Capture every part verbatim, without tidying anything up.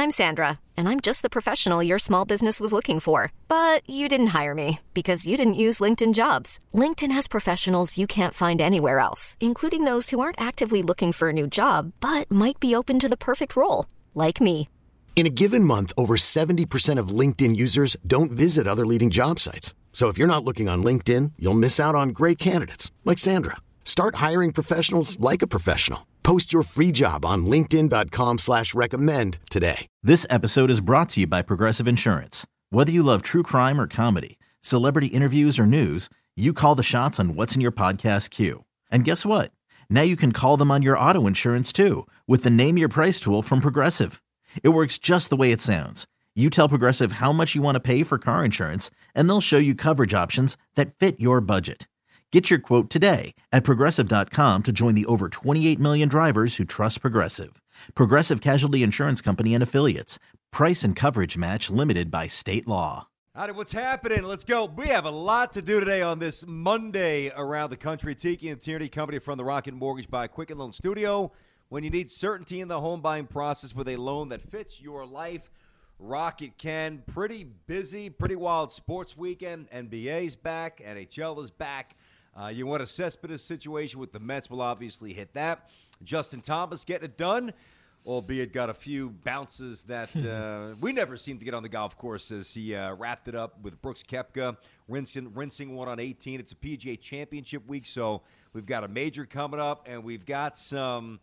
I'm Sandra, and I'm just the professional your small business was looking for. But you didn't hire me because you didn't use LinkedIn Jobs. LinkedIn has professionals you can't find anywhere else, including those who aren't actively looking for a new job, but might be open to the perfect role, like me. In a given month, over seventy percent of LinkedIn users don't visit other leading job sites. So if you're not looking on LinkedIn, you'll miss out on great candidates like Sandra. Start hiring professionals like a professional. Post your free job on linkedin dot com slash recommend today. This episode is brought to you by Progressive Insurance. Whether you love true crime or comedy, celebrity interviews or news, you call the shots on what's in your podcast queue. And guess what? Now you can call them on your auto insurance too with the Name Your Price tool from Progressive. It works just the way it sounds. You tell Progressive how much you want to pay for car insurance, and they'll show you coverage options that fit your budget. Get your quote today at Progressive dot com to join the over twenty-eight million drivers who trust Progressive. Progressive Casualty Insurance Company and Affiliates. Price and coverage match limited by state law. Howdy, what's happening? Let's go. We have a lot to do today on this Monday around the country. Tiki and Tierney Company from the Rocket Mortgage by Quicken Loan Studio. When you need certainty in the home buying process with a loan that fits your life, Rocket can. Pretty busy, pretty wild sports weekend. N B A's back. N H L is back. Uh, you want to Cespedes situation with the Mets, will obviously hit that. Justin Thomas getting it done, albeit got a few bounces that uh, we never seem to get on the golf course as he uh, wrapped it up with Brooks Koepka, rinsing, rinsing one on eighteen. It's a P G A Championship week, so we've got a major coming up, and we've got some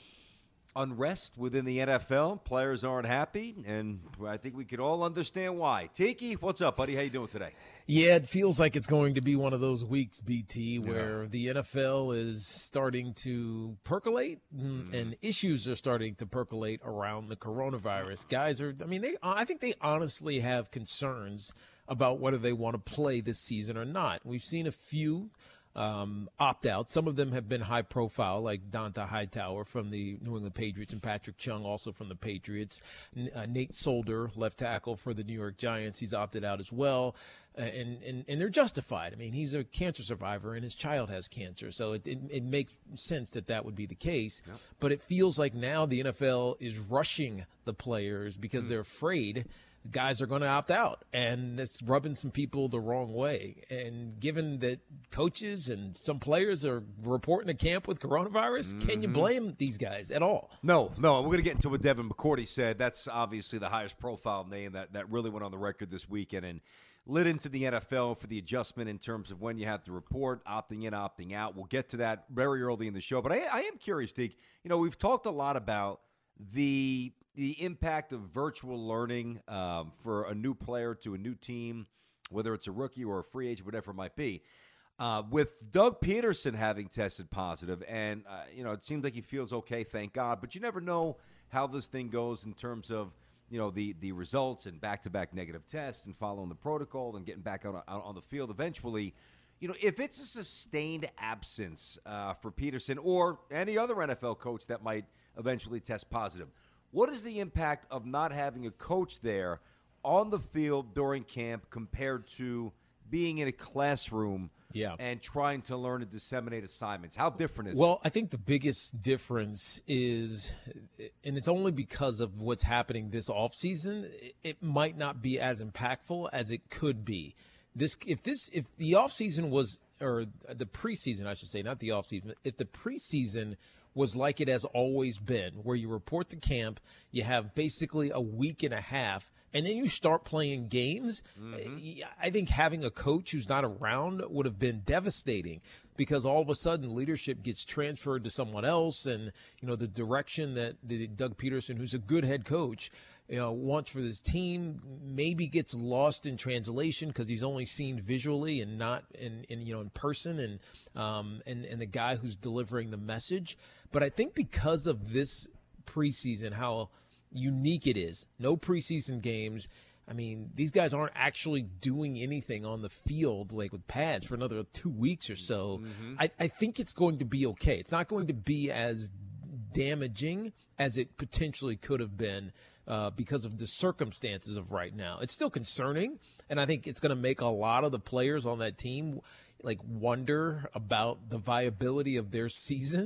unrest within the N F L. Players aren't happy, and I think we could all understand why. Tiki, what's up, buddy? How you doing today? Yeah, it feels like it's going to be one of those weeks, B T, where yeah. the N F L is starting to percolate mm. and issues are starting to percolate around the coronavirus. Guys are, I mean, they, I think they honestly have concerns about whether they want to play this season or not. We've seen a few um, opt out. Some of them have been high profile, like Donta Hightower from the New England Patriots and Patrick Chung also from the Patriots. Uh, Nate Solder, left tackle for the New York Giants, he's opted out as well. Uh, and, and, and they're justified. I mean, he's a cancer survivor and his child has cancer. So it, it, it makes sense that that would be the case. Yep. But it feels like now the N F L is rushing the players because mm. they're afraid guys are going to opt out, and it's rubbing some people the wrong way. And given that coaches and some players are reporting to camp with coronavirus, mm-hmm. can you blame these guys at all? No, no. We're going to get into what Devin McCourty said. That's obviously the highest profile name that, that really went on the record this weekend and lit into the N F L for the adjustment in terms of when you have to report, opting in, opting out. We'll get to that very early in the show. But I, I am curious, Deke. You know, we've talked a lot about the – the impact of virtual learning um, for a new player to a new team, whether it's a rookie or a free agent, whatever it might be. Uh, with Doug Peterson having tested positive, and, uh, you know, it seems like he feels okay, thank God, but you never know how this thing goes in terms of, you know, the, the results and back-to-back negative tests and following the protocol and getting back out on, out on the field eventually. You know, if it's a sustained absence uh, for Peterson or any other N F L coach that might eventually test positive, what is the impact of not having a coach there on the field during camp compared to being in a classroom yeah. and trying to learn and disseminate assignments? How different is well, it? Well, I think the biggest difference is, and it's only because of what's happening this offseason, it might not be as impactful as it could be. This, if this, if the offseason was, or the preseason, I should say, not the offseason, if the preseason was like it has always been, where you report to camp, you have basically a week and a half, and then you start playing games. Mm-hmm. I think having a coach who's not around would have been devastating, because all of a sudden leadership gets transferred to someone else, and you know the direction that the Doug Peterson, who's a good head coach, you know, wants for this team maybe gets lost in translation because he's only seen visually and not in, in you know in person, and um and and the guy who's delivering the message. But I think because of this preseason, how unique it is, no preseason games. I mean, these guys aren't actually doing anything on the field, like with pads, for another two weeks or so. Mm-hmm. I, I think it's going to be okay. It's not going to be as damaging as it potentially could have been uh, because of the circumstances of right now. It's still concerning, and I think it's going to make a lot of the players on that team like wonder about the viability of their season.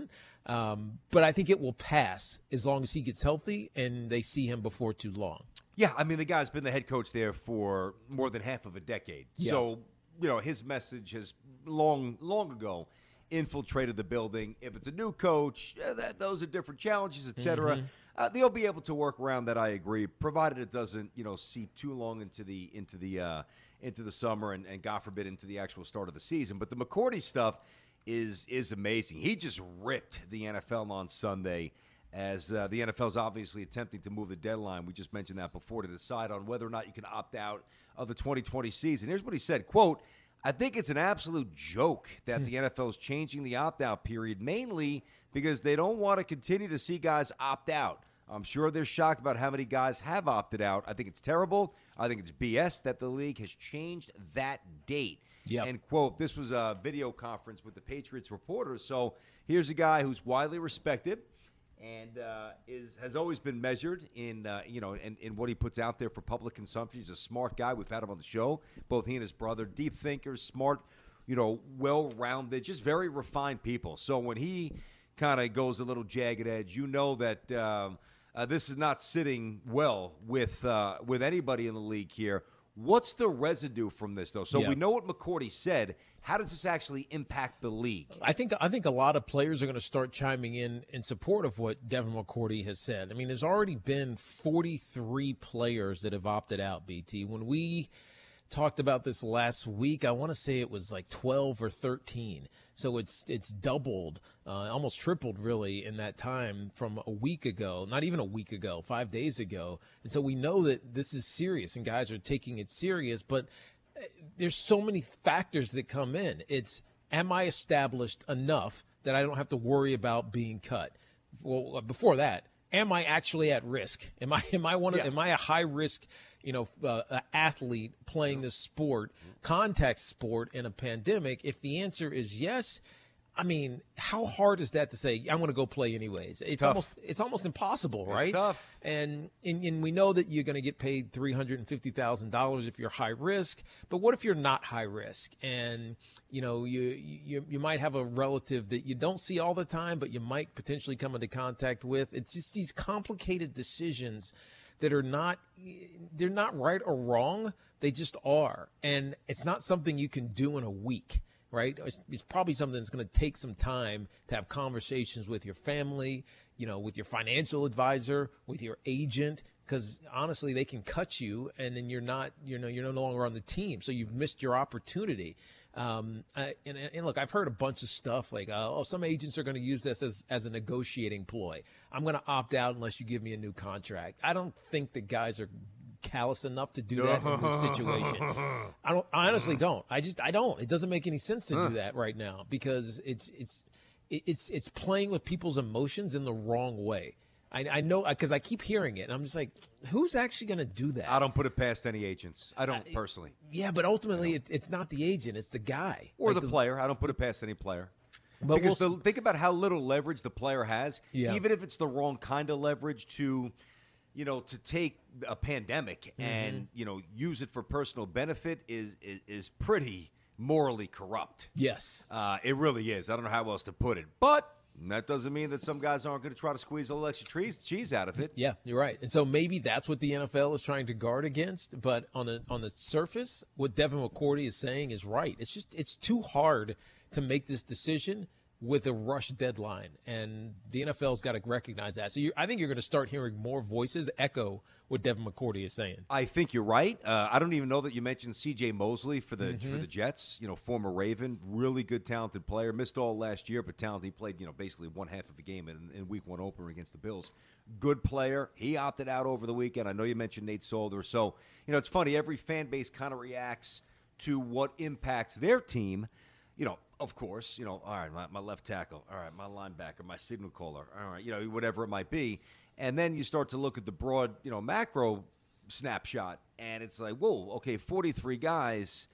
Um, but I think it will pass as long as he gets healthy and they see him before too long. Yeah, I mean, the guy's been the head coach there for more than half of a decade. Yeah. So, you know, his message has long, long ago infiltrated the building. If it's a new coach, eh, that, those are different challenges, et cetera. Mm-hmm. Uh, they'll be able to work around that, I agree, provided it doesn't, you know, seep too long into the into the uh, into the summer and, and, God forbid, into the actual start of the season. But the McCourty stuff is is amazing. He just ripped the N F L on Sunday. As uh, the N F L is obviously attempting to move the deadline, we just mentioned that before, to decide on whether or not you can opt out of the twenty twenty season. Here's what he said, quote, "I think it's an absolute joke that the N F L is changing the opt-out period, mainly because they don't want to continue to see guys opt out. I'm sure they're shocked about how many guys have opted out. I think it's terrible. I think it's B S that the league has changed that date." Yep. And, quote, this was a video conference with the Patriots reporters. So here's a guy who's widely respected and uh, is has always been measured in, uh, you know, in, in what he puts out there for public consumption. He's a smart guy. We've had him on the show, both he and his brother. Deep thinkers, smart, you know, well-rounded, just very refined people. So when he kind of goes a little jagged edge, you know that um, uh, this is not sitting well with uh, with anybody in the league here. What's the residue from this, though? So yeah. we know what McCourty said. How does this actually impact the league? I think I think a lot of players are going to start chiming in in support of what Devin McCourty has said. I mean, there's already been forty-three players that have opted out, B T. When we talked about this last week, I want to say it was like twelve or thirteen. So it's it's doubled, uh, almost tripled, really, in that time from a week ago, not even a week ago, five days ago. And so we know that this is serious and guys are taking it serious. But there's so many factors that come in. It's, am I established enough that I don't have to worry about being cut? Well, before that, am I actually at risk? Am I am I one of yeah. am I a high risk, you know, uh, athlete playing this sport, contact sport in a pandemic? If the answer is yes, I mean, how hard is that to say? I'm going to go play anyways. It's, it's almost it's almost impossible, right? It's tough. And, and and we know that you're going to get paid three hundred fifty thousand dollars if you're high risk. But what if you're not high risk? And you know, you you you might have a relative that you don't see all the time, but you might potentially come into contact with. It's just these complicated decisions that are not they're not right or wrong. They just are, and it's not something you can do in a week. Right? It's, it's probably something that's going to take some time to have conversations with your family, you know, with your financial advisor, with your agent, because honestly, they can cut you, and then you're not, you know, you're no longer on the team, so you've missed your opportunity. Um, I, and, and look, I've heard a bunch of stuff like, uh, oh, some agents are going to use this as as a negotiating ploy. I'm going to opt out unless you give me a new contract. I don't think the guys are callous enough to do that in this situation. I don't. I honestly don't. I just. I don't. It doesn't make any sense to do that right now because it's it's it's it's playing with people's emotions in the wrong way. I, I know because I keep hearing it, and I'm just like, who's actually going to do that? I don't put it past any agents. I don't I, personally. Yeah, but ultimately, it, it's not the agent; it's the guy or like the, the player. I don't put it past any player. But because we'll, the, think about how little leverage the player has, yeah. even if it's the wrong kind of leverage to. You know, to take a pandemic mm-hmm. and, you know, use it for personal benefit is is, is pretty morally corrupt. Yes. Uh, it really is. I don't know how else to put it. But that doesn't mean that some guys aren't going to try to squeeze a little extra trees, cheese out of it. Yeah, you're right. And so maybe that's what the N F L is trying to guard against. But on the, on the surface, what Devin McCourty is saying is right. It's just it's too hard to make this decision with a rush deadline, and the N F L's got to recognize that. So you, I think you're going to start hearing more voices echo what Devin McCourty is saying. I think you're right. Uh, I don't even know that you mentioned C J Mosley for the mm-hmm. for the Jets. You know, former Raven, really good, talented player. Missed all last year, but talented. He played, you know, basically one half of a game in, in Week One opener against the Bills. Good player. He opted out over the weekend. I know you mentioned Nate Solder. So you know, it's funny. Every fan base kind of reacts to what impacts their team. You know, of course, you know, all right, my, my left tackle, all right, my linebacker, my signal caller, all right, you know, whatever it might be. And then you start to look at the broad, you know, macro snapshot, and it's like, whoa, okay, forty-three guys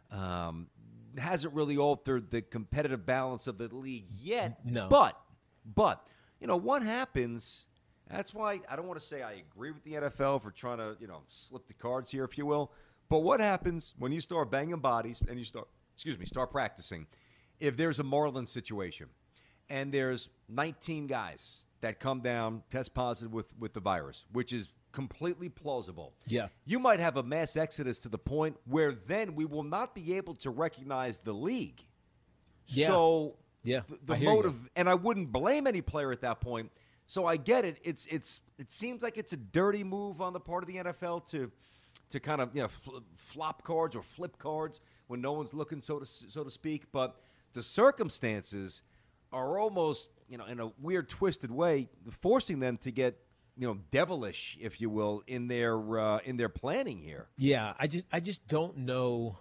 um, hasn't really altered the competitive balance of the league yet. No. But, but, you know, what happens, that's why I don't want to say I agree with the N F L for trying to, you know, slip the cards here, if you will. But what happens when you start banging bodies and you start, excuse me, start practicing? If there's a Marlins situation and there's nineteen guys that come down, test positive with, with the virus, which is completely plausible. Yeah. You might have a mass exodus to the point where then we will not be able to recognize the league. Yeah. So yeah, the, I the hear motive, you. and I wouldn't blame any player at that point. So I get it. It's it's it seems like it's a dirty move on the part of the N F L to to kind of you know fl- flop cards or flip cards when no one's looking, so to so to speak. But the circumstances are almost, you know, in a weird, twisted way, forcing them to get, you know, devilish, if you will, in their uh, in their planning here. Yeah, I just I just don't know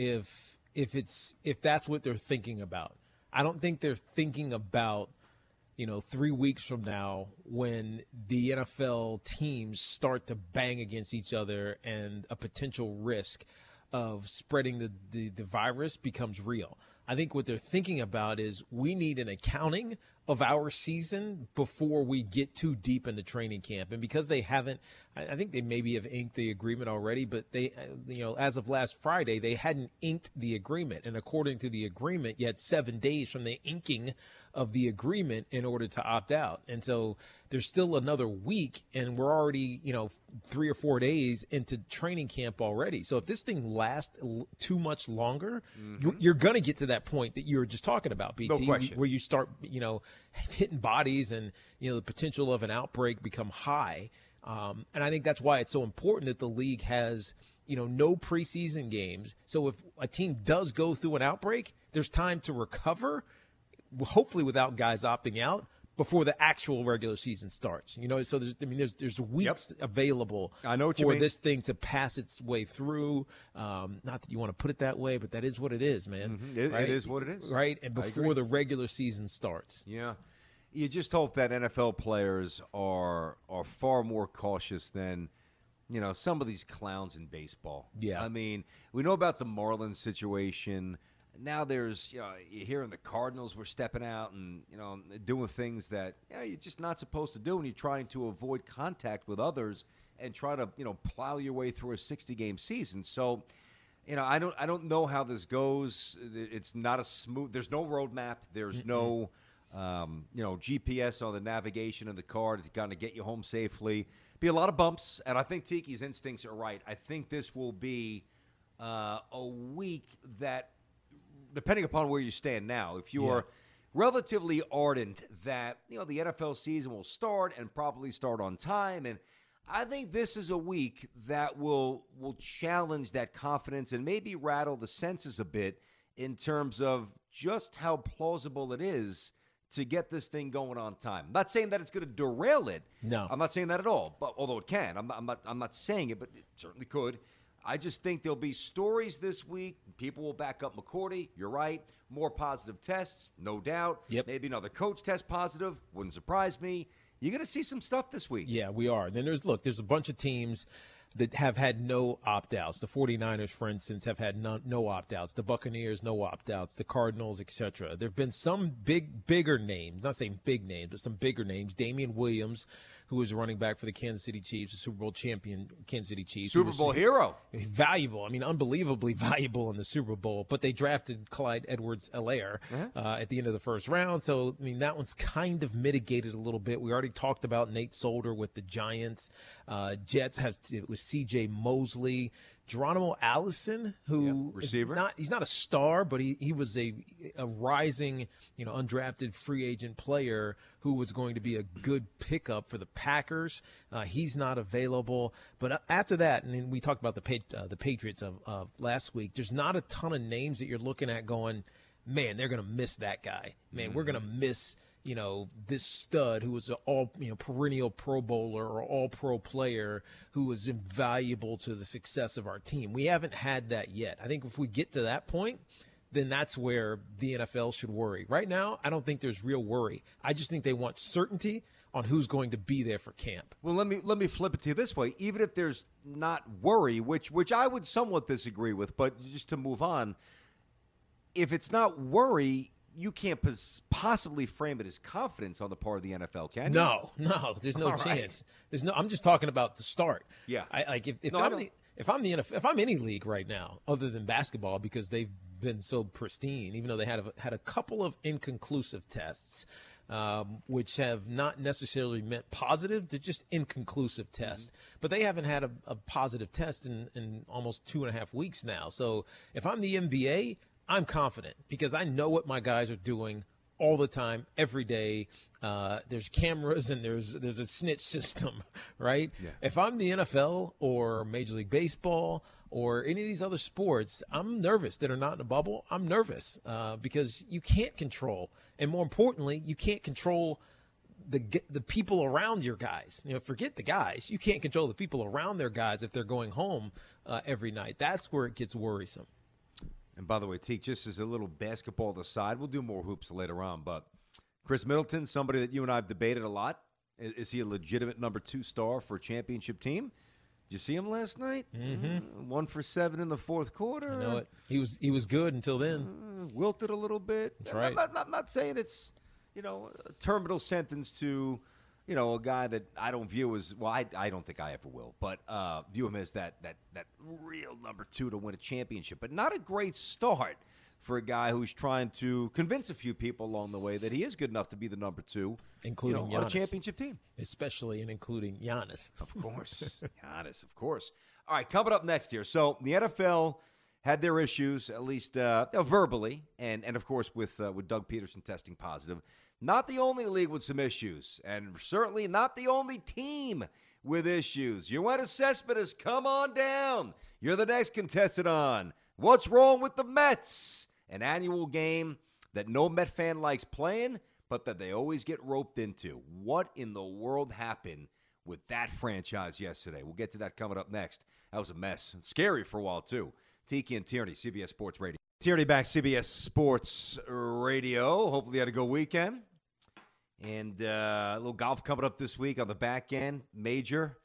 if if it's if that's what they're thinking about. I don't think they're thinking about, you know, three weeks from now when the N F L teams start to bang against each other and a potential risk of spreading the, the, the virus becomes real. I think what they're thinking about is we need an accounting of our season before we get too deep into training camp. And because they haven't, I think they maybe have inked the agreement already, but they, you know, as of last Friday, they hadn't inked the agreement. And according to the agreement, you had seven days from the inking of the agreement in order to opt out. And so there's still another week, and we're already, you know, three or four days into training camp already. So if this thing lasts too much longer, mm-hmm. you're, you're going to get to that point that you were just talking about, B T, no question. Where you start, you know, hitting bodies and, you know, the potential of an outbreak become high. Um, and I think that's why it's so important that the league has, you know, no preseason games. So if a team does go through an outbreak, there's time to recover, hopefully without guys opting out, before the actual regular season starts. You know, so there's, I mean, there's there's weeks yep. available I know what for you mean. this thing to pass its way through. Um, not that you want to put it that way, but that is what it is, man. Mm-hmm. It, right? it is what it is. Right? And before the regular season starts. Yeah. You just hope that N F L players are are far more cautious than, you know, some of these clowns in baseball. Yeah. I mean, we know about the Marlins situation. Now there's, you know, you're hearing the Cardinals were stepping out and, you know, doing things that, you know, you're just not supposed to do, and you're trying to avoid contact with others and try to, you know, plow your way through a sixty-game season. So, you know, I don't I don't know how this goes. It's not a smooth – there's no roadmap. There's mm-hmm. no, um, you know, G P S on the navigation of the car to kind of get you home safely. Be a lot of bumps, and I think Tiki's instincts are right. I think this will be uh, a week that – depending upon where you stand now, if you are yeah. relatively ardent that, you know, the N F L season will start and probably start on time, and I think this is a week that will will challenge that confidence and maybe rattle the senses a bit in terms of just how plausible it is to get this thing going on time. I'm not saying that it's going to derail it. No. I'm not saying that at all, but although it can. I'm not, I'm not, I'm not saying it, but it certainly could. I just think there'll be stories this week. People will back up McCourty. You're right. More positive tests, no doubt. Yep. Maybe another coach test positive. Wouldn't surprise me. You're going to see some stuff this week. Yeah, we are. Then there's, look, there's a bunch of teams that have had no opt-outs. The 49ers, for instance, have had no, no opt-outs. The Buccaneers, no opt-outs. The Cardinals, et cetera. There have been some big, bigger names, not saying big names, but some bigger names. Damian Williams, who was running back for the Kansas City Chiefs, the Super Bowl champion Kansas City Chiefs. Super Bowl hero. Valuable. I mean, unbelievably valuable in the Super Bowl. But they drafted Clyde Edwards-Helaire uh-huh. uh, at the end of the first round. So, I mean, that one's kind of mitigated a little bit. We already talked about Nate Solder with the Giants. Uh, Jets have it was C J Mosley. Geronimo Allison, who yep, receiver. Is not he's not a star, but he, he was a a rising, you know, undrafted free agent player who was going to be a good pickup for the Packers. Uh, he's not available. But after that, and then we talked about the uh, the Patriots of uh, last week. There's not a ton of names that you're looking at going, man, they're going to miss that guy. Man, mm-hmm. we're going to miss, you know, this stud who was an all, you know, perennial Pro Bowler or all pro player who was invaluable to the success of our team. We haven't had that yet. I think if we get to that point, then that's where the N F L should worry. Right now, I don't think there's real worry. I just think they want certainty on who's going to be there for camp. Well, let me let me flip it to you this way. Even if there's not worry, which which I would somewhat disagree with, but just to move on, if it's not worry, you can't pos- possibly frame it as confidence on the part of the N F L, can you? No, no, there's no All chance. right. There's no. I'm just talking about the start. Yeah, I like if, if no, I'm the, if I'm the N F L, if I'm any league right now, other than basketball, because they've been so pristine, even though they had a, had a couple of inconclusive tests, um, which have not necessarily meant positive. They're just inconclusive tests. Mm-hmm. But they haven't had a, a positive test in, in almost two and a half weeks now. So if I'm the N B A, I'm confident because I know what my guys are doing all the time, every day. Uh, there's cameras and there's there's a snitch system, right? Yeah. If I'm the N F L or Major League Baseball or any of these other sports, I'm nervous that are not in a bubble. I'm nervous uh, because you can't control, and more importantly, you can't control the the people around your guys. You know, forget the guys. You can't control the people around their guys if they're going home uh, every night. That's where it gets worrisome. And by the way, Teak, just as a little basketball aside, we'll do more hoops later on, but Chris Middleton, somebody that you and I have debated a lot. Is, is he a legitimate number two star for a championship team? Did you see him last night? Mm-hmm. Uh, one for seven in the fourth quarter. I know it. He was he was good until then. Uh, wilted a little bit. That's right. I'm not, not, not saying it's, you know, a terminal sentence to, you know, a guy that I don't view as, well, I, I don't think I ever will, but uh, view him as that, that, that real number two to win a championship. But not a great start for a guy who's trying to convince a few people along the way that he is good enough to be the number two, including you know, on a Giannis. championship team. Especially and including Giannis. Of course. Giannis, of course. All right, coming up next here. So the N F L had their issues, at least uh, verbally, and, and of course with uh, with Doug Peterson testing positive. Not the only league with some issues, and certainly not the only team with issues. Yoenis Cespedes, come on down. You're the next contestant on What's Wrong with the Mets? An annual game that no Met fan likes playing, but that they always get roped into. What in the world happened with that franchise yesterday? We'll get to that coming up next. That was a mess. Scary for a while, too. Tiki and Tierney, C B S Sports Radio. Tierney back, C B S Sports Radio. Hopefully you had a good weekend. And uh, a little golf coming up this week on the back end. Major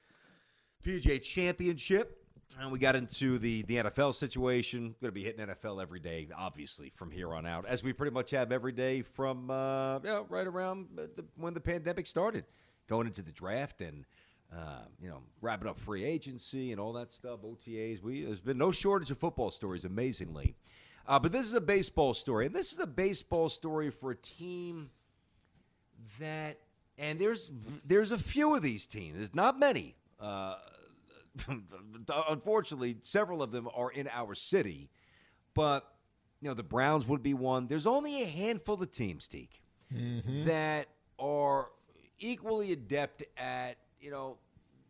P G A Championship. And we got into the, the N F L situation. Going to be hitting N F L every day, obviously, from here on out, as we pretty much have every day from uh, you know, right around the, when the pandemic started, going into the draft and uh, you know wrapping up free agency and all that stuff, O T As. We there's been no shortage of football stories, amazingly. Uh, but this is a baseball story, and this is a baseball story for a team that, and there's there's a few of these teams. There's not many. Uh, Unfortunately, several of them are in our city, but you know the Browns would be one. There's only a handful of teams, Teak, mm-hmm. that are equally adept at you know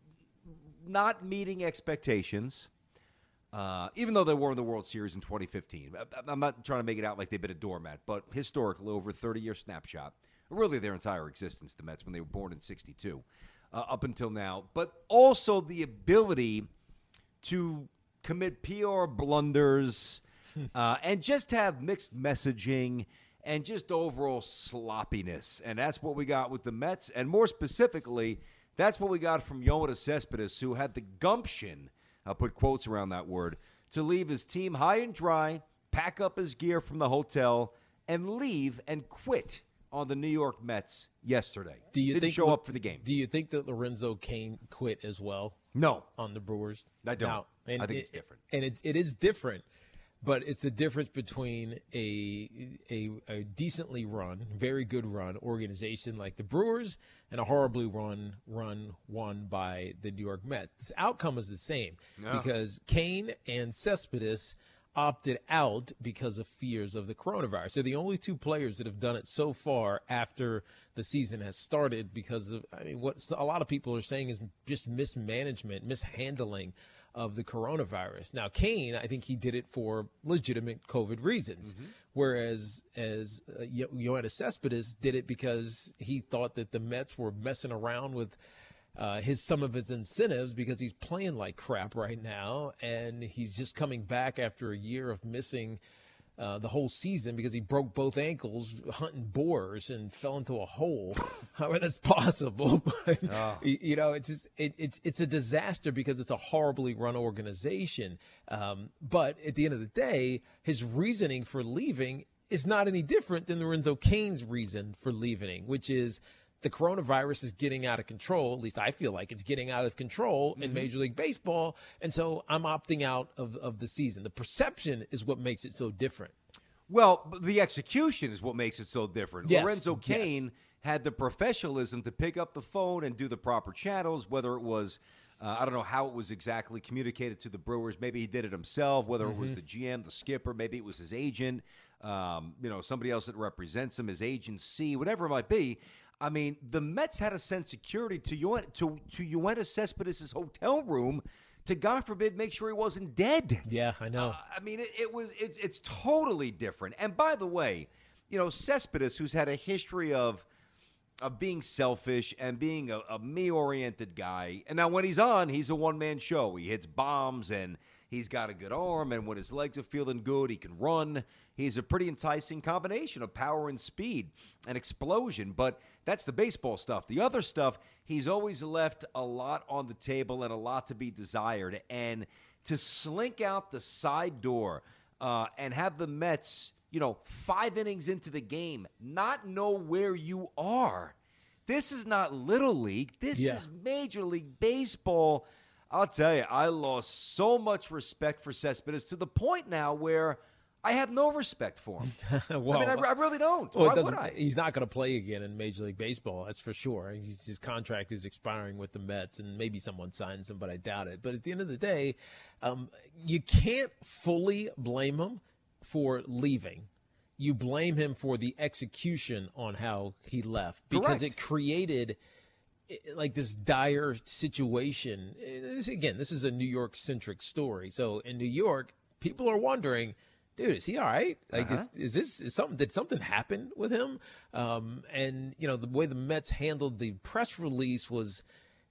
not meeting expectations, uh, even though they were in the World Series in twenty fifteen. I'm not trying to make it out like they've been a doormat, but historically, over a thirty-year snapshot, really their entire existence, the Mets, when they were born in sixty-two. Uh, up until now, but also the ability to commit P R blunders uh, and just have mixed messaging and just overall sloppiness. And that's what we got with the Mets. And more specifically, that's what we got from Yoenis Cespedes, who had the gumption, I'll put quotes around that word, to leave his team high and dry, pack up his gear from the hotel, and leave and quit on the New York Mets yesterday. Do you Didn't think show up for the game. Do you think that Lorenzo Cain quit as well? No. On the Brewers? I don't. Now, and I think it, it's different. And it, it is different, but it's the difference between a, a a decently run, very good run organization like the Brewers and a horribly run run won by the New York Mets. The outcome is the same no. because Cain and Cespedes opted out because of fears of the coronavirus. They're the only two players that have done it so far after the season has started because of, I mean, what a lot of people are saying is just mismanagement, mishandling of the coronavirus. Now, Cain, I think he did it for legitimate COVID reasons, mm-hmm. whereas as uh, Yoenis Cespedes did it because he thought that the Mets were messing around with Uh, his some of his incentives because he's playing like crap right now, and he's just coming back after a year of missing uh, the whole season because he broke both ankles hunting boars and fell into a hole. However, that's possible. But, oh. you know, it's just it, it's it's a disaster because it's a horribly run organization. Um, but at the end of the day, his reasoning for leaving is not any different than Lorenzo Cain's reason for leaving, which is the coronavirus is getting out of control. At least I feel like it's getting out of control mm-hmm. in Major League Baseball. And so I'm opting out of, of the season. The perception is what makes it so different. Well, the execution is what makes it so different. Yes. Lorenzo Cain yes. had the professionalism to pick up the phone and do the proper channels, whether it was, uh, I don't know how it was exactly communicated to the Brewers. Maybe he did it himself, whether mm-hmm. it was the G M, the skipper, maybe it was his agent, um, you know, somebody else that represents him, his agency, whatever it might be. I mean, the Mets had to send security to Yoenis, to, to Yoenis Cespedes' hotel room to, God forbid, make sure he wasn't dead. Yeah, I know. Uh, I mean, it, it was it's it's totally different. And by the way, you know, Cespedes, who's had a history of of being selfish and being a, a me-oriented guy, and now when he's on, he's a one-man show. He hits bombs, and he's got a good arm, and when his legs are feeling good, he can run. He's a pretty enticing combination of power and speed and explosion, but that's the baseball stuff. The other stuff, he's always left a lot on the table and a lot to be desired. And to slink out the side door uh, and have the Mets, you know, five innings into the game, not know where you are. This is not Little League. This yeah. is Major League Baseball. I'll tell you, I lost so much respect for Cespedes to the point now where I have no respect for him. well, I mean, I, I really don't. Well, Why would I? He's not going to play again in Major League Baseball, that's for sure. He's, his contract is expiring with the Mets, and maybe someone signs him, but I doubt it. But at the end of the day, um, you can't fully blame him for leaving. You blame him for the execution on how he left because Correct. It created like this dire situation. This, again, this is a New York-centric story. So in New York, people are wondering, dude, is he all right? Like, uh-huh. is, is this is something? Did something happen with him? Um, and you know, the way the Mets handled the press release was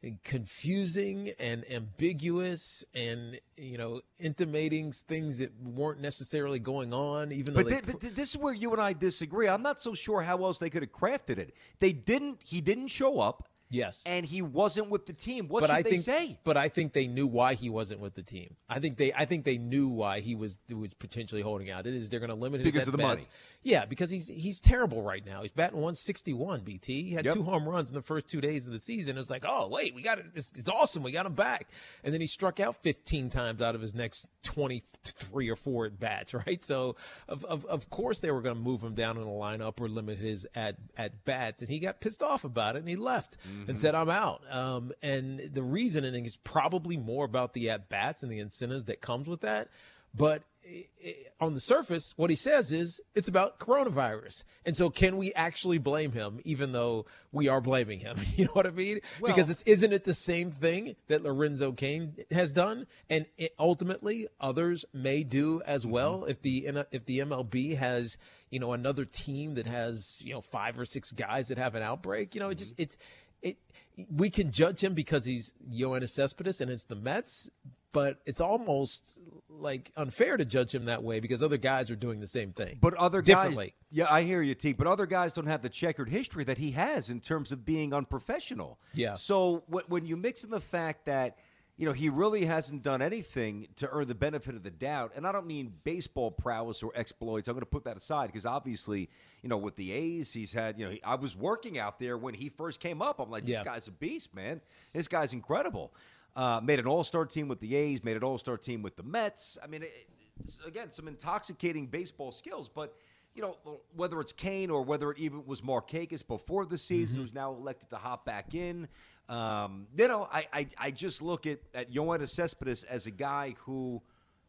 confusing and ambiguous, and you know, intimating things that weren't necessarily going on. Even though, but, they, th- but this is where you and I disagree. I'm not so sure how else they could have crafted it. They didn't. He didn't show up. Yes. And he wasn't with the team. What but should I they think, say? But I think they knew why he wasn't with the team. I think they I think they knew why he was was potentially holding out. It is they're going to limit his because of the at-bats. money. Yeah, because he's he's terrible right now. He's batting one sixty-one, B T. He had yep. two home runs in the first two days of the season. It was like, oh, wait, we got it. It's, it's awesome. We got him back. And then he struck out fifteen times out of his next twenty-three or four at bats, right? So, of of, of course, they were going to move him down in the lineup or limit his at, at bats. And he got pissed off about it, and he left mm-hmm. and said, I'm out. Um, and the reasoning is probably more about the at-bats and the incentives that comes with that. But it, it, on the surface, what he says is it's about coronavirus. And so can we actually blame him, even though we are blaming him? You know what I mean? Well, because it's, isn't it the same thing that Lorenzo Cain has done? And it, ultimately, others may do as well. Mm-hmm. If the if the M L B has, you know, another team that has, you know, five or six guys that have an outbreak, you know, it just it's it. We can judge him because he's Yoenis Cespedes and it's the Mets, but it's almost like unfair to judge him that way because other guys are doing the same thing. But other guys, yeah, I hear you, Teague. But other guys don't have the checkered history that he has in terms of being unprofessional. Yeah. So when you mix in the fact that, you know, he really hasn't done anything to earn the benefit of the doubt. And I don't mean baseball prowess or exploits. I'm going to put that aside because obviously, you know, with the A's, he's had, you know, he, I was working out there when he first came up. I'm like, this yeah. guy's a beast, man. This guy's incredible. Uh, made an all-star team with the A's, made an all-star team with the Mets. I mean, it, it's, again, some intoxicating baseball skills. But, you know, whether it's Cain or whether it even was Markakis before the season, mm-hmm. who's now elected to hop back in. Um, you know, I, I, I just look at, at Yoenis Cespedes as a guy who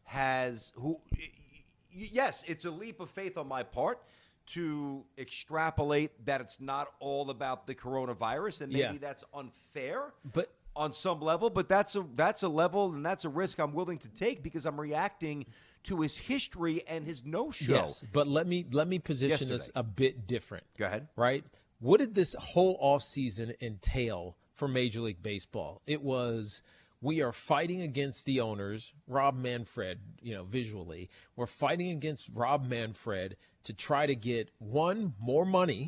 has, who, yes, it's a leap of faith on my part to extrapolate that it's not all about the coronavirus, and maybe yeah. that's unfair but on some level, but that's a, that's a level and that's a risk I'm willing to take because I'm reacting to his history and his no-show. Yes, but let me, let me position Yesterday. this a bit different. Go ahead. Right? What did this whole offseason entail for Major League Baseball? It was, we are fighting against the owners, Rob Manfred, you know, visually. We're fighting against Rob Manfred to try to get, one, more money,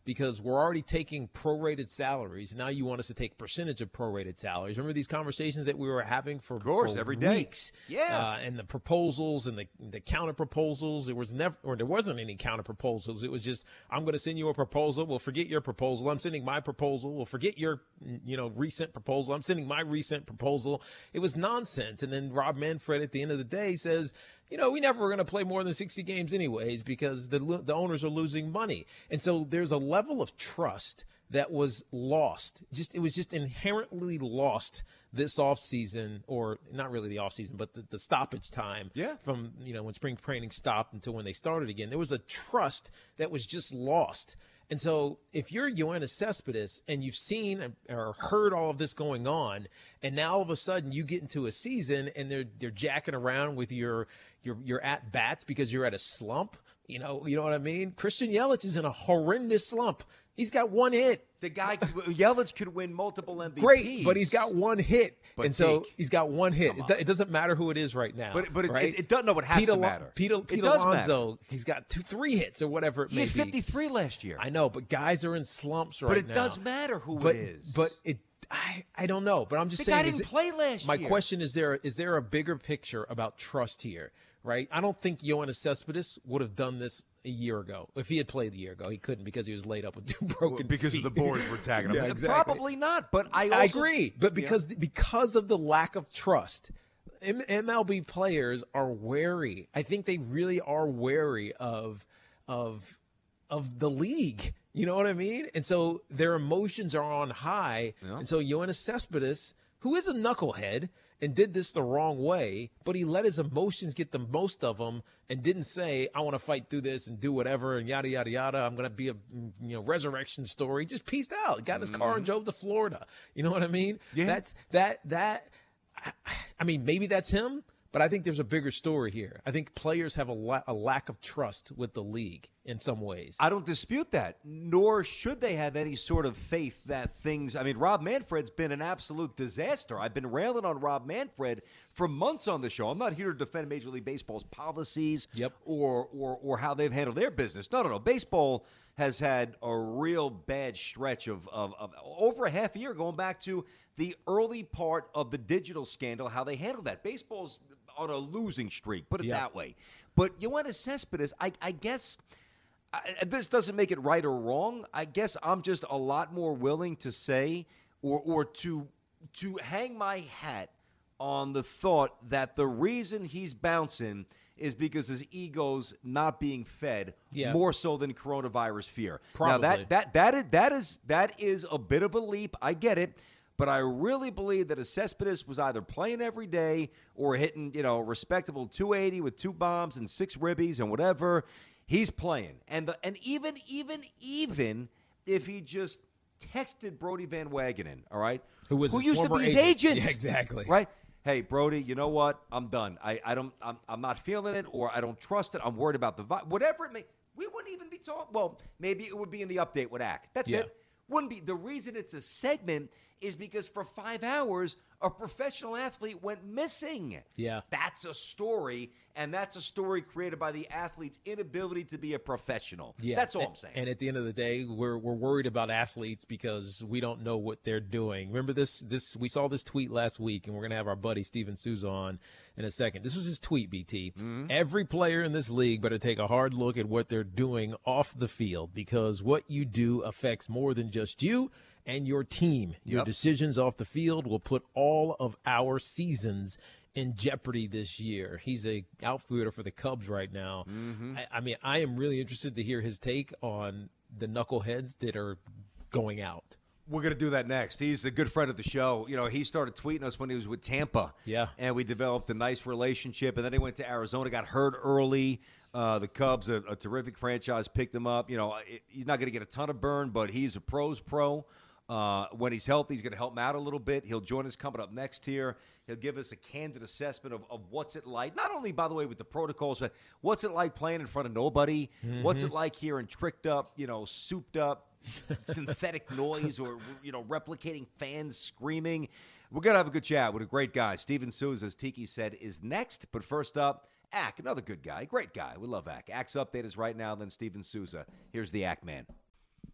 because we're already taking prorated salaries. Now you want us to take percentage of prorated salaries. Remember these conversations that we were having for, of course, for every day. weeks? Yeah. Uh, and the proposals and the, the counter proposals. There was never, or there wasn't any counter proposals. It was just, I'm going to send you a proposal. We'll forget your proposal. I'm sending my proposal. We'll forget your, you know, recent proposal. I'm sending my recent proposal. It was nonsense. And then Rob Manfred at the end of the day says, you know, we never were going to play more than sixty games anyways because the the owners are losing money. And so there's a level of trust that was lost. Just it was just inherently lost this offseason, or not really the offseason, but the, the stoppage time yeah. from, you know, when spring training stopped until when they started again. There was a trust that was just lost. And so if you're Yoenis Cespedes and you've seen or heard all of this going on, and now all of a sudden you get into a season and they're they're jacking around with your your your at bats because you're at a slump, you know, you know what I mean? Christian Yelich is in a horrendous slump. He's got one hit. The guy, Yelich could win multiple M V Ps. Great, but he's got one hit. But and so Deke, he's got one hit. It, it doesn't matter who it is right now. But but it, right? it, it doesn't know what has Pete to Al- matter. Pete, Pete it does Alonso, matter. He's got two, three hits or whatever it he may had be. fifty-three last year. I know, but guys are in slumps right but it now. does matter who but, it is. But it, I, I don't know. But I'm just the saying. guy didn't is it, play last my year. My question is: there is there a bigger picture about trust here? Right? I don't think Yoenis Cespedes would have done this a year ago. If he had played a year ago, he couldn't because he was laid up with two broken well, because feet. of the boards were tagging him. Yeah, exactly. Probably not. But I, also, I agree. But because yeah. because of the lack of trust, M- MLB players are wary. I think they really are wary of of of the league. You know what I mean? And so their emotions are on high. Yeah. And so Yoenis Cespedes, who is a knucklehead and did this the wrong way, but he let his emotions get the most of him and didn't say, I want to fight through this and do whatever and yada, yada, yada. I'm going to be a you know resurrection story. Just peaced out, got in his mm-hmm. car and drove to Florida. You know what I mean? Yeah. That's, that, that, I, I mean, maybe that's him, but I think there's a bigger story here. I think players have a, la- a lack of trust with the league in some ways. I don't dispute that, nor should they have any sort of faith that things – I mean, Rob Manfred's been an absolute disaster. I've been railing on Rob Manfred for months on the show. I'm not here to defend Major League Baseball's policies yep. or, or, or how they've handled their business. No, no, no. Baseball has had a real bad stretch of, of, of over a half a year going back to the early part of the digital scandal, how they handled that. Baseball's on a losing streak, put it yep. that way. But Yoenis Cespedes, I, I guess – I, this doesn't make it right or wrong. I guess I'm just a lot more willing to say or or to to hang my hat on the thought that the reason he's bouncing is because his ego's not being fed yeah. more so than coronavirus fear. Probably. Now that that that is that is that is a bit of a leap. I get it. But I really believe that if Cespedes was either playing every day or hitting, you know, respectable two eighty with two bombs and six ribbies and whatever, he's playing. And the, and even, even, even if he just texted Brodie Van Wagenen, all right? Who was Who his used to former be his agent. agent. Yeah, exactly. Right? Hey, Brodie, you know what? I'm done. I, I don't, I'm, I'm not feeling it, or I don't trust it. I'm worried about the vibe. Whatever it may, we wouldn't even be talking. Well, maybe it would be in the update with A C. That's yeah. it. Wouldn't be. The reason it's a segment is because for five hours, a professional athlete went missing. Yeah. That's a story, and that's a story created by the athlete's inability to be a professional. Yeah. That's all and, I'm saying. And at the end of the day, we're we're worried about athletes because we don't know what they're doing. Remember this this we saw this tweet last week, and we're going to have our buddy Steven Souza on in a second. This was his tweet, B T. Mm-hmm. Every player in this league better take a hard look at what they're doing off the field, because what you do affects more than just you and your team. Your yep. decisions off the field will put all of our seasons in jeopardy this year. He's a outfielder for the Cubs right now. Mm-hmm. I, I mean, I am really interested to hear his take on the knuckleheads that are going out. We're going to do that next. He's a good friend of the show. You know, he started tweeting us when he was with Tampa. Yeah. And we developed a nice relationship. And then he went to Arizona, got hurt early. Uh, the Cubs, a, a terrific franchise, picked him up. You know, it, he's not going to get a ton of burn, but he's a pro's pro. Uh, when he's healthy, he's going to help him out a little bit. He'll join us coming up next here. He'll give us a candid assessment of, of what's it like, not only, by the way, with the protocols, but what's it like playing in front of nobody? Mm-hmm. What's it like hearing tricked up, you know, souped up, synthetic noise, or, you know, replicating fans screaming? We're going to have a good chat with a great guy. Steven Souza, as Tiki said, is next. But first up, A C, another good guy, great guy. We love A C. A C's update is right now, then Steven Souza. Here's the A C man.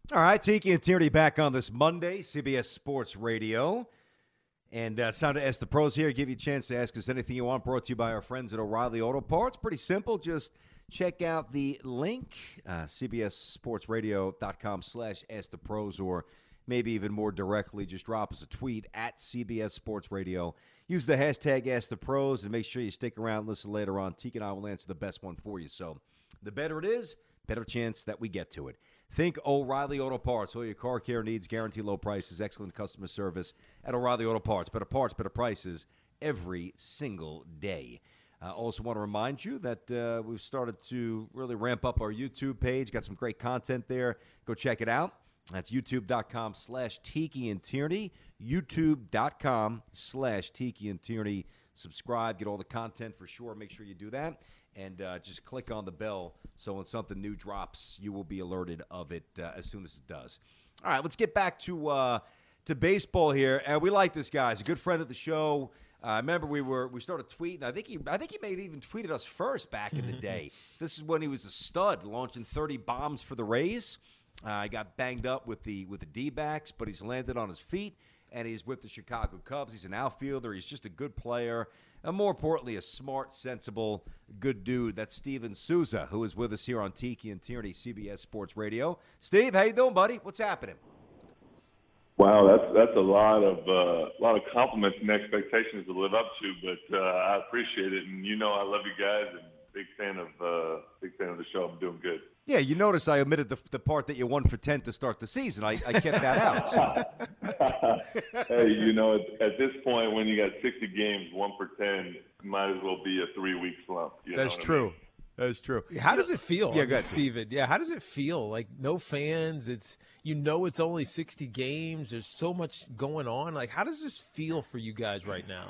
All right, Tiki and Tierney back on this Monday, C B S Sports Radio. And uh, it's time to ask the pros here. Give you a chance to ask us anything you want. Brought to you by our friends at O'Reilly Auto Parts. Pretty simple. Just check out the link, uh, cbssportsradio.com slash ask the pros, or maybe even more directly, just drop us a tweet at C B S Sports Radio. Use the hashtag Ask the Pros, and make sure you stick around and listen later on. Tiki and I will answer the best one for you. So the better it is, better chance that we get to it. Think O'Reilly Auto Parts. All your car care needs, guarantee low prices, excellent customer service at O'Reilly Auto Parts. Better parts, better prices every single day. I uh, also want to remind you that uh, we've started to really ramp up our YouTube page. Got some great content there. Go check it out. That's youtube.com slash Tiki and Tierney. youtube.com slash Tiki and Tierney. Subscribe. Get all the content for sure. Make sure you do that. And uh, just click on the bell so when something new drops, you will be alerted of it uh, as soon as it does. All right, let's get back to uh, to baseball here. And we like this guy. He's a good friend of the show. I uh, remember we were we started tweeting. I think he I think he may have even tweeted us first back in the day. This is when he was a stud, launching thirty bombs for the Rays. Uh, he got banged up with the with the D-backs, but he's landed on his feet, and he's with the Chicago Cubs. He's an outfielder. He's just a good player. And more importantly, a smart, sensible, good dude. That's Steven Souza, who is with us here on Tiki and Tierney, C B S Sports Radio. Steve, how you doing, buddy? What's happening? Wow, that's that's a lot of uh, a lot of compliments and expectations to live up to, but uh, I appreciate it, and you know I love you guys, and big fan of uh, big fan of the show. I'm doing good. Yeah, you notice I omitted the the part that you won for ten to start the season. I, I kept that out. So. Hey, you know, at, at this point, when you got sixty games, one for ten, might as well be a three-week slump. You That's know true. I mean? That's true. How does it feel? Yeah, go ahead, Steven. Yeah, how does it feel? Like no fans. It's you know it's only sixty games. There's so much going on. Like, how does this feel for you guys right now?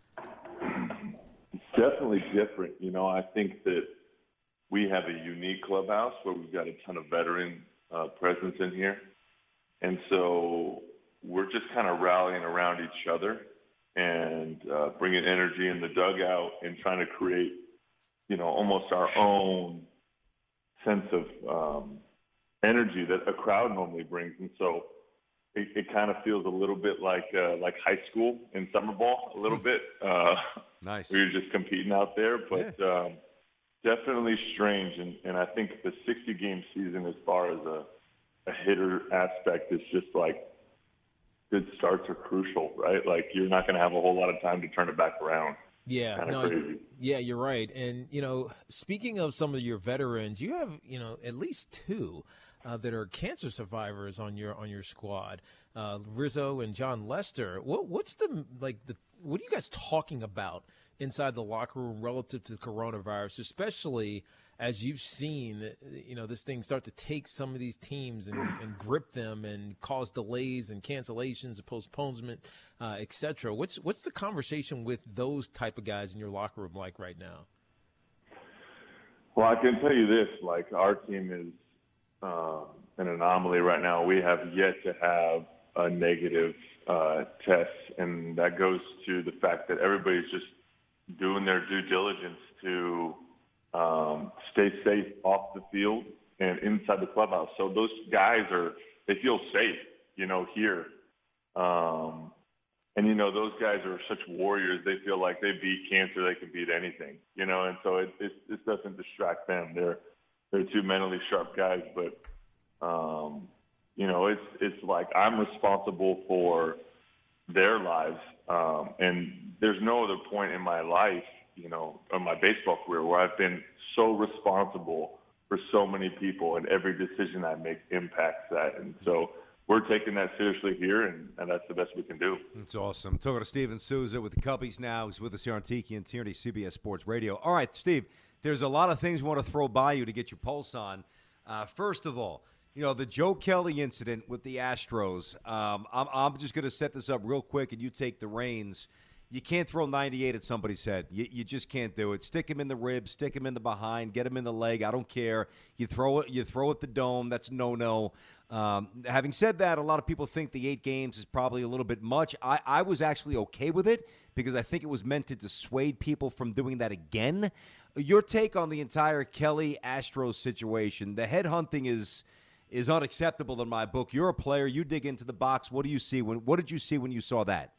It's definitely different. You know, I think that we have a unique clubhouse where we've got a ton of veteran uh, presence in here. And so we're just kind of rallying around each other and uh, bringing energy in the dugout and trying to create, you know, almost our own sense of um, energy that a crowd normally brings. And so it, it kind of feels a little bit like uh, like high school in summer ball, a little bit. Uh, nice. We were just competing out there, but yeah. um, definitely strange. And, and I think the sixty-game season, as far as a, a hitter aspect, is just like good starts are crucial, right? Like you're not going to have a whole lot of time to turn it back around. Yeah, Kinda no, crazy. yeah, you're right. And you know, speaking of some of your veterans, you have you know at least two uh, that are cancer survivors on your on your squad, uh, Rizzo and John Lester. What what's the like the what are you guys talking about inside the locker room relative to the coronavirus, especially as you've seen, you know, this thing start to take some of these teams and, and grip them and cause delays and cancellations and postponement, uh, et cetera. What's what's the conversation with those type of guys in your locker room like right now? Well, I can tell you this, like our team is uh, an anomaly right now. We have yet to have a negative uh, test, and that goes to the fact that everybody's just doing their due diligence to um, stay safe off the field and inside the clubhouse. So those guys are, they feel safe, you know, here. Um, and, you know, those guys are such warriors. They feel like they beat cancer, they can beat anything, you know, and so it, it, it doesn't distract them. They're, they're two mentally sharp guys, but, um, you know, it's, it's like I'm responsible for their lives. Um, and there's no other point in my life, you know, in my baseball career where I've been so responsible for so many people, and every decision I make impacts that. And so we're taking that seriously here, and, and that's the best we can do. That's awesome. I'm talking to Steven Souza with the Cubbies now. He's with us here on Tiki and Tierney, C B S Sports Radio. All right, Steve, there's a lot of things we want to throw by you to get your pulse on. Uh, first of all, you know, the Joe Kelly incident with the Astros, um, I'm, I'm just going to set this up real quick, and you take the reins. You can't throw ninety-eight at somebody's head. You, you just can't do it. Stick him in the ribs, stick him in the behind, get him in the leg. I don't care. You throw it. You throw at the dome. That's no-no. Um, having said that, a lot of people think the eight games is probably a little bit much. I, I was actually okay with it because I think it was meant to dissuade people from doing that again. Your take on the entire Kelly Astros situation? The headhunting is is unacceptable in my book. You're a player. You dig into the box. What do you see? When, what did you see when you saw that?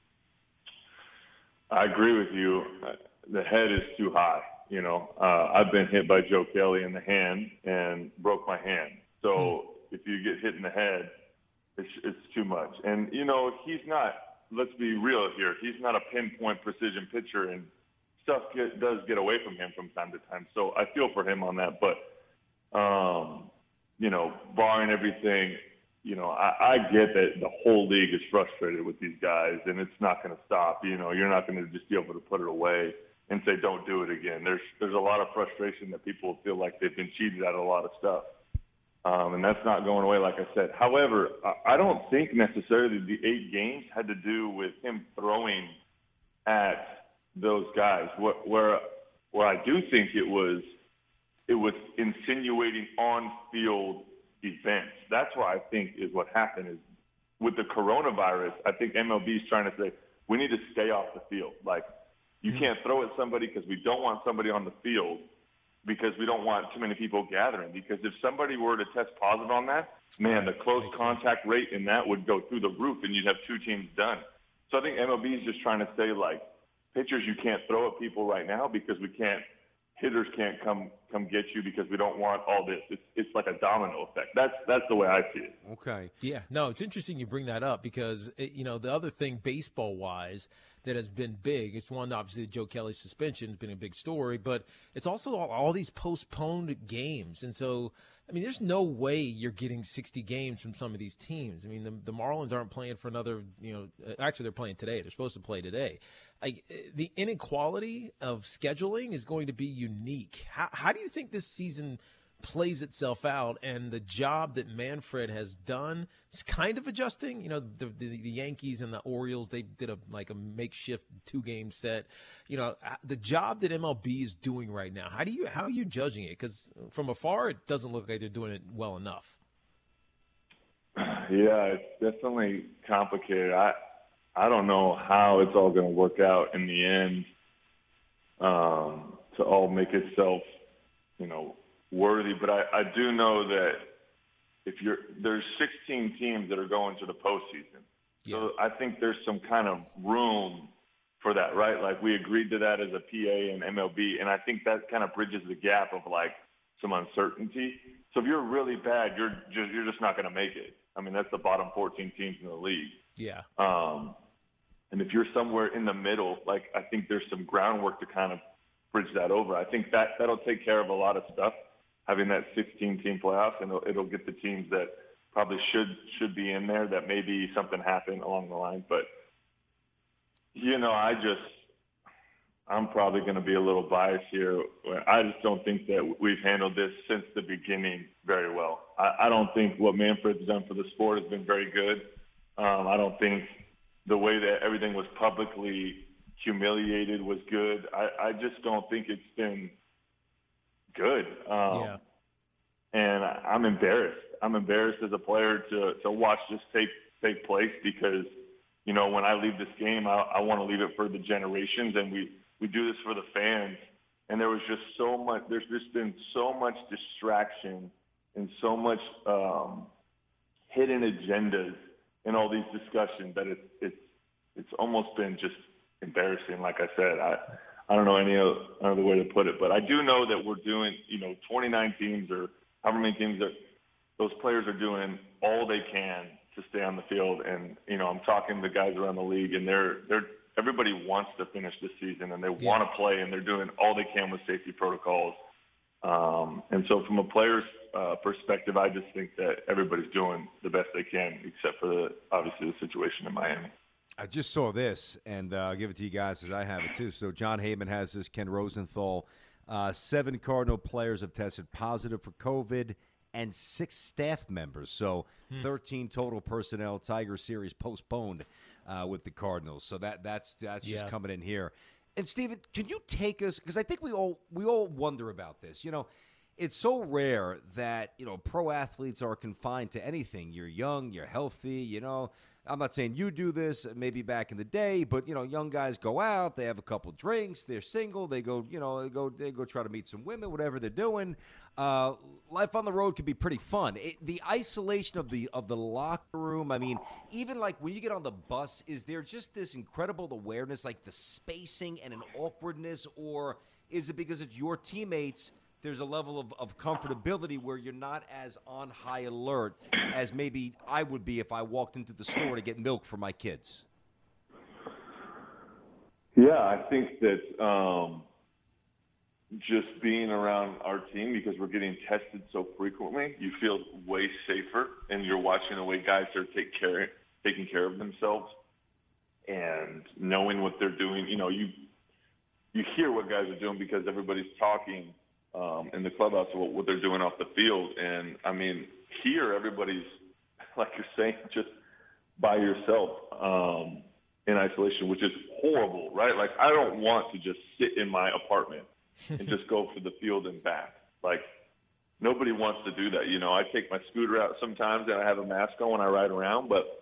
I agree with you. The head is too high. You know, uh, I've been hit by Joe Kelly in the hand and broke my hand. So hmm. if you get hit in the head, it's, it's too much. And, you know, he's not, let's be real here, he's not a pinpoint precision pitcher, and stuff get, does get away from him from time to time. So I feel for him on that. But, um, you know, barring everything, you know, I, I get that the whole league is frustrated with these guys, and it's not going to stop. You know, you're not going to just be able to put it away and say, don't do it again. There's there's a lot of frustration that people feel like they've been cheated out of a lot of stuff. Um, and that's not going away, like I said. However, I, I don't think necessarily the eight games had to do with him throwing at those guys. What, where where I do think it was, it was insinuating on-field events. That's what I think is what happened is with the coronavirus, I think M L B is trying to say, we need to stay off the field. Like, you can't throw at somebody because we don't want somebody on the field because we don't want too many people gathering. Because if somebody were to test positive on that, man, the close contact rate in that would go through the roof and you'd have two teams done. So I think M L B is just trying to say, like, pitchers, you can't throw at people right now because we can't, hitters can't come come get you because we don't want all this. It's it's like a domino effect. That's that's the way I see it. Okay. Yeah. No, it's interesting you bring that up because, it, you know, the other thing baseball-wise that has been big, it's one, obviously, Joe Kelly's suspension has been a big story, but it's also all, all these postponed games. And so, I mean, there's no way you're getting sixty games from some of these teams. I mean, the, the Marlins aren't playing for another, you know, actually they're playing today. They're supposed to play today. Like, the inequality of scheduling is going to be unique. How, how do you think this season plays itself out, and the job that Manfred has done is kind of adjusting? You know, the, the the Yankees and the Orioles, they did a like a makeshift two game set. You know, the job that M L B is doing right now, how do you how are you judging it? Because from afar, it doesn't look like they're doing it well enough. Yeah, it's definitely complicated. I I don't know how it's all going to work out in the end um, to all make itself, you know, worthy, but I, I do know that if you're there's sixteen teams that are going to the postseason, yeah. So I think there's some kind of room for that, right? Like, we agreed to that as a P A and M L B, and I think that kind of bridges the gap of like some uncertainty. So if you're really bad, you're just you're just not going to make it. I mean, that's the bottom fourteen teams in the league. Yeah. Um, and if you're somewhere in the middle, like, I think there's some groundwork to kind of bridge that over. I think that that'll take care of a lot of stuff, having that sixteen-team playoffs, and it'll, it'll get the teams that probably should should be in there, that maybe something happened along the line. But, you know, I just – I'm probably going to be a little biased here. I just don't think that we've handled this since the beginning very well. I, I don't think what Manfred's done for the sport has been very good. Um, I don't think the way that everything was publicly humiliated was good. I, I just don't think it's been – good. Um, yeah. And I'm embarrassed. I'm embarrassed as a player to, to watch this take take place because, you know, when I leave this game, I, I want to leave it for the generations, and we, we do this for the fans. And there was just so much, there's just been so much distraction and so much um, hidden agendas in all these discussions that it's, it's, it's almost been just embarrassing. Like I said, I, I don't know any other way to put it, but I do know that we're doing, you know, twenty-nine teams or however many teams that those players are doing all they can to stay on the field. And, you know, I'm talking to the guys around the league, and they're, they're, everybody wants to finish this season, and they yeah. want to play, and they're doing all they can with safety protocols. Um, and so from a player's uh, perspective, I just think that everybody's doing the best they can, except for the, obviously the situation in Miami. I just saw this, and uh, I'll give it to you guys as I have it too. So John Heyman has this, Ken Rosenthal. Uh, seven Cardinal players have tested positive for COVID, and six staff members. So hmm. thirteen total personnel. Tiger Series postponed uh, with the Cardinals. So that that's that's yeah. just coming in here. And Steven, can you take us, because I think we all we all wonder about this. You know, it's so rare that, you know, pro athletes are confined to anything. You're young, you're healthy, you know. I'm not saying you do this, maybe back in the day, but, you know, young guys go out, they have a couple drinks, they're single, they go, you know, they go they go try to meet some women, whatever they're doing. Uh, life on the road can be pretty fun. It, the isolation of the of the locker room, I mean, even like when you get on the bus, is there just this incredible awareness, like the spacing and an awkwardness, or is it because it's your teammates, there's a level of, of comfortability where you're not as on high alert as maybe I would be if I walked into the store to get milk for my kids? Yeah, I think that um, just being around our team, because we're getting tested so frequently, you feel way safer, and you're watching the way guys are take care, taking care of themselves and knowing what they're doing. You know, you you hear what guys are doing because everybody's talking Um, in the clubhouse, what, what they're doing off the field. And, I mean, here everybody's, like you're saying, just by yourself um, in isolation, which is horrible, right? Like, I don't want to just sit in my apartment and just go for the field and back. Like, nobody wants to do that. You know, I take my scooter out sometimes and I have a mask on when I ride around, but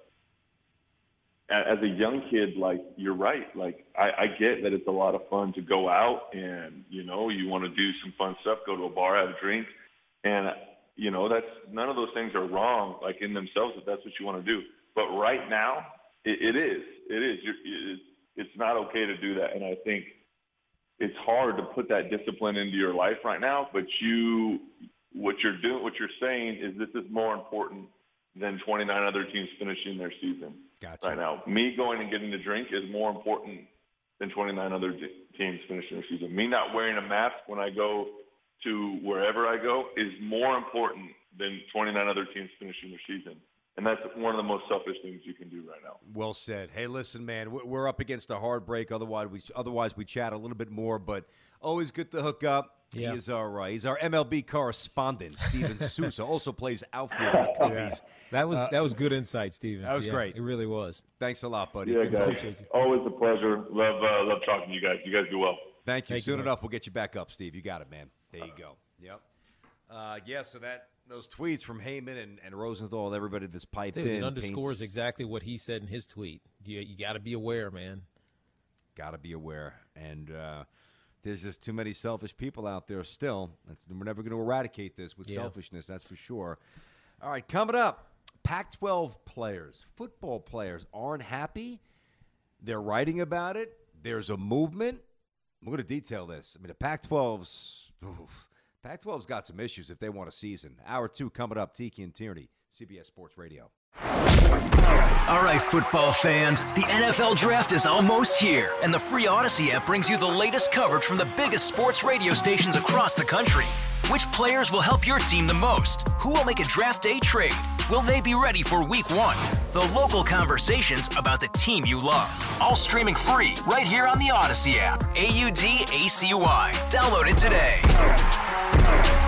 as a young kid, like, you're right. Like, I, I get that it's a lot of fun to go out and, you know, you want to do some fun stuff, go to a bar, have a drink. And, you know, that's none of those things are wrong, like, in themselves, if that's what you want to do. But right now, it, it is. It is. You're, it, it's not okay to do that. And I think it's hard to put that discipline into your life right now. But you, what you're doing, what you're saying is this is more important than twenty-nine other teams finishing their season. Gotcha. Right now. Me going and getting a drink is more important than twenty-nine other teams finishing their season. Me not wearing a mask when I go to wherever I go is more important than twenty-nine other teams finishing their season. And that's one of the most selfish things you can do right now. Well said. Hey, listen, man, we're up against a hard break. Otherwise, we otherwise we chat a little bit more, but always good to hook up. Yeah. He is our uh, he's our M L B correspondent, Steven Souza. Also plays outfield for the Cubbies. Yeah. That was uh, that was good insight, Steven. That was yeah, great. It really was. Thanks a lot, buddy. Yeah, good guys. Appreciate you. Always a pleasure. Love uh, love talking to you guys. You guys do well. Thank you. Thank Soon you, enough, we'll get you back up, Steve. You got it, man. There you go. Yep. Uh, yeah. So that those tweets from Heyman and, and Rosenthal, everybody that's piped Dude, in, it underscores paints, exactly what he said in his tweet. You you got to be aware, man. Got to be aware, and. Uh, There's just too many selfish people out there still. That's, we're never going to eradicate this with yeah. selfishness, that's for sure. All right, coming up, Pac twelve players, football players aren't happy. They're writing about it. There's a movement. I'm going to detail this. I mean, the Pac twelve's oof, Pac twelve's got some issues if they want a season. Hour two coming up, Tiki and Tierney, C B S Sports Radio. All right, football fans, the N F L Draft is almost here, and the free Odyssey app brings you the latest coverage from the biggest sports radio stations across the country. Which players will help your team the most? Who will make a draft day trade? Will they be ready for week one? The local conversations about the team you love. All streaming free right here on the Odyssey app. A U D A C Y. Download it today.